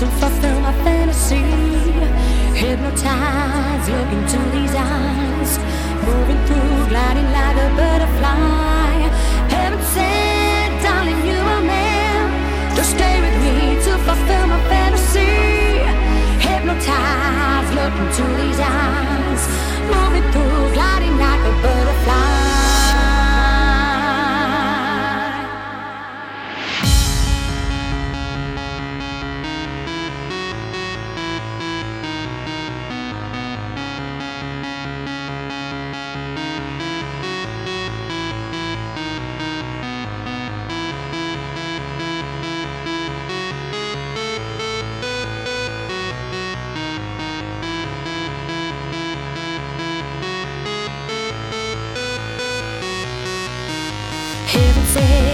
to fulfill my fantasy. Hypnotized, look into these eyes, moving through, gliding like a butterfly. Heaven said, darling, you are meant to stay with me to fulfill my fantasy. Hypnotized, look into these eyes, moving through, gliding like a butterfly. Heaven said